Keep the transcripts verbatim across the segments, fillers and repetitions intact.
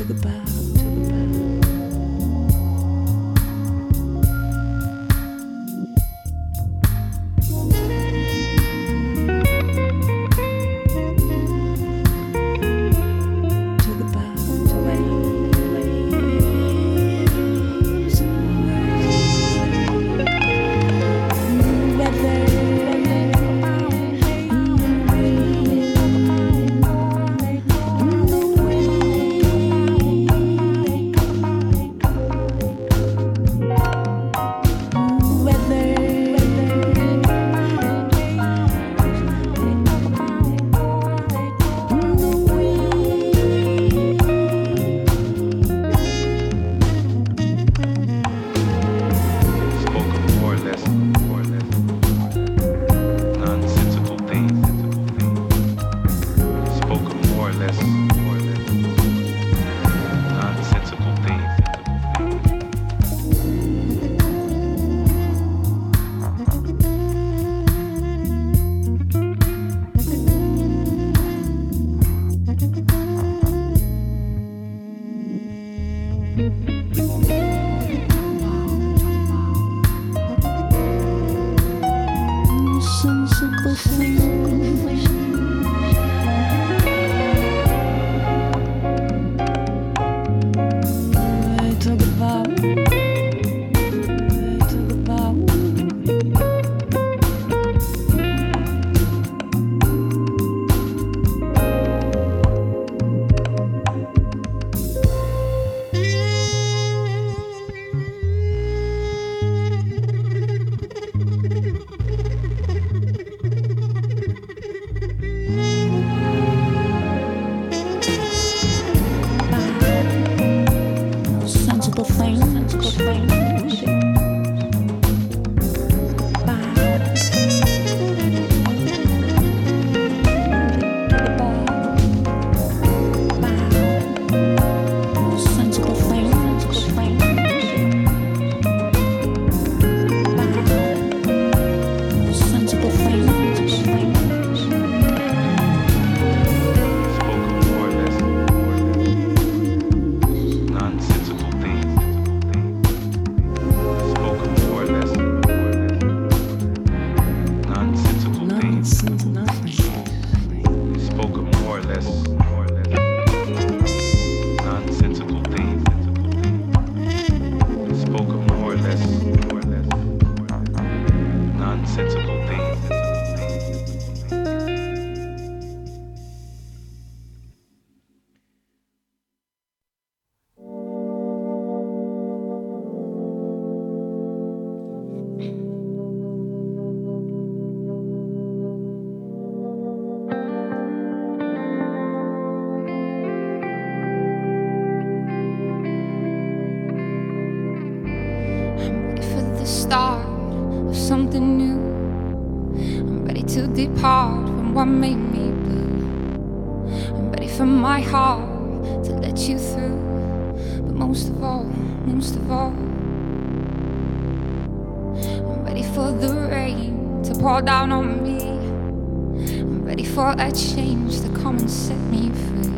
A change to come and set me free.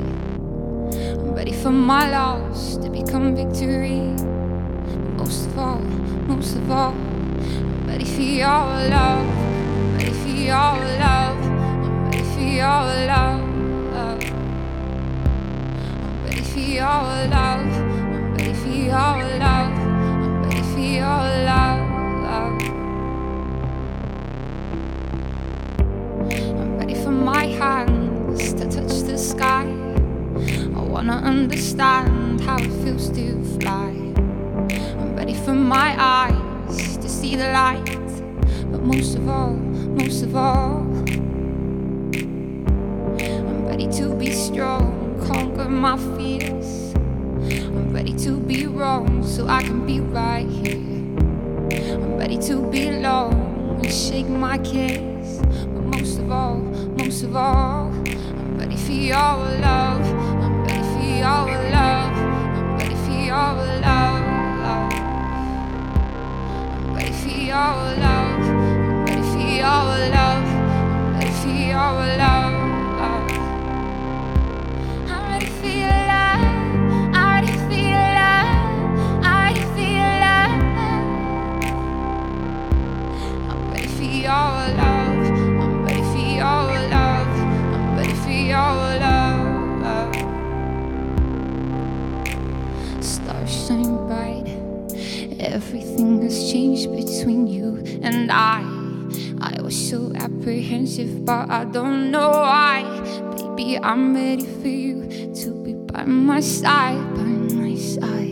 I'm ready for my loss to become victory. But most of all, most of all, I'm ready for your love. I'm ready for your love. I'm ready for your love. I'm ready for your love. I'm ready for your love. I'm ready for your love. My hands to touch the sky. I wanna understand how it feels to fly. I'm ready for my eyes to see the light. But most of all, most of all, I'm ready to be strong, conquer my fears. I'm ready to be wrong so I can be right here. I'm ready to be alone and shake my cares. But most of all, most of all, I'm ready for your love. I'm ready for your love. I'm ready for your love. I'm ready for your love. I'm ready for your love. I'm ready for your love. I'm ready for your love. I'm Everything has changed between you and I. I was so apprehensive, but I don't know why. Baby, I'm ready for you to be by my side, by my side.